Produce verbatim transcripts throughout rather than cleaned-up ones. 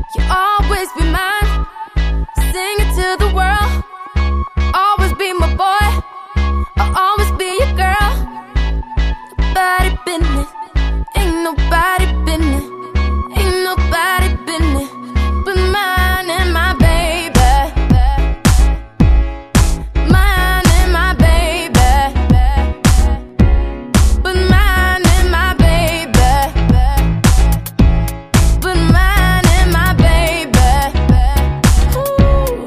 You'll always be mine. Sing it to the world. Always be my boy. I'll always be your girl. Nobody business. Ain't nobody business. Ain't nobody business but mine and my baby. Mine and my baby. But mine and my baby. But mine and my baby. Ooh.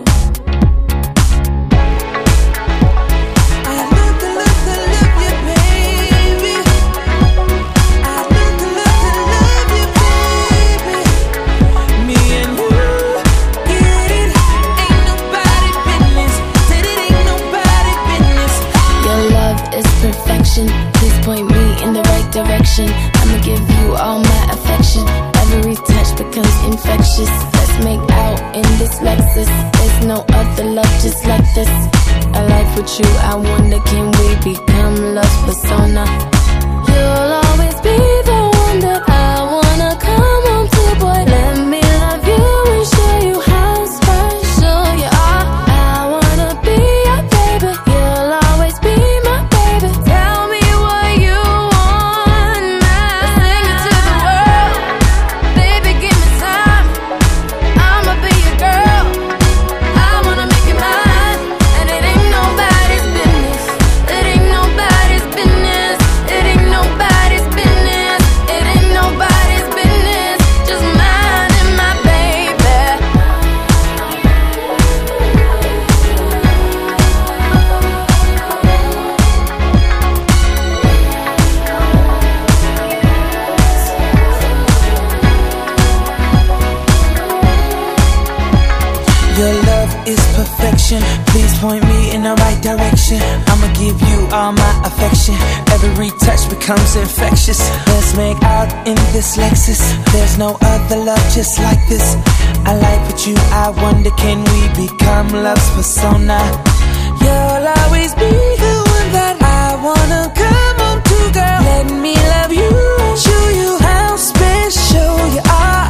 I look, I look, I love you, baby. I look, I look, I love you, baby. Me and you, get it? Ain't nobody business. Said it ain't nobody business. Your love is perfection. Please point me in the right direction. I'ma give you all my affection. Every touch becomes infectious. Let's make out in this Lexus. There's no other love just like this. I like with you, I wonder, can we become love's persona? You'll always be the one that I wanna come home to, boy. Let me love you and show you how special you are. I wanna be your baby. You'll always be my baby. Tell me what you want now. Let's sing it to the world. Baby, give me time. I'ma be your girl. I wanna make you mine. And it ain't nobody's business. It ain't nobody's business. It ain't nobody's business. It ain't nobody's business. Just mine and my baby. Your love is perfection. Please point me in the right direction. I'ma give you all my affection. Every touch becomes infectious. Let's make out in this Lexus. There's no other love just like this. I like with you, I wonder, can we become love's persona? You'll always be the one that I wanna come home to, girl. Let me love you and show you how special you are.